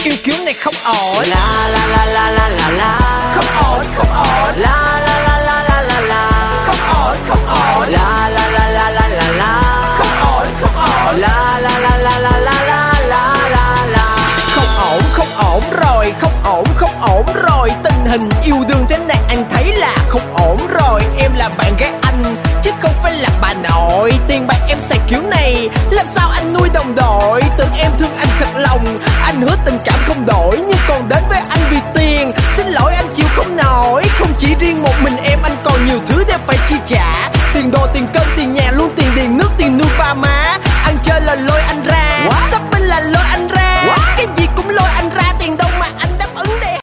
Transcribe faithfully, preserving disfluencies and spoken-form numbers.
yêu kiểu này không ổn. La la la la la la la. Không ổn, không ổn. La la la la la la la. Không ổn, không ổn. La la la la la la la. Không ổn, không ổn. La la la la la la la la la la. Không ổn, không ổn rồi, không ổn, không ổn rồi. Tình hình yêu đương thế này anh thấy là không ổn rồi. Em là bạn gái anh chứ không phải là bà nội. Tiền bạc em xài kiểu này làm sao anh nuôi đồng đội. Tưởng em thương anh thật lòng, anh hứa tình cảm không đổi, nhưng còn đến với anh vì tiền. Xin lỗi anh chịu không nổi. Không chỉ riêng một mình em, anh còn nhiều thứ để phải chi trả. Tiền đồ, tiền cơm, tiền nhà, luôn tiền điện nước, tiền nuôi ba má. Ăn chơi là lôi anh ra, shopping là lôi anh ra.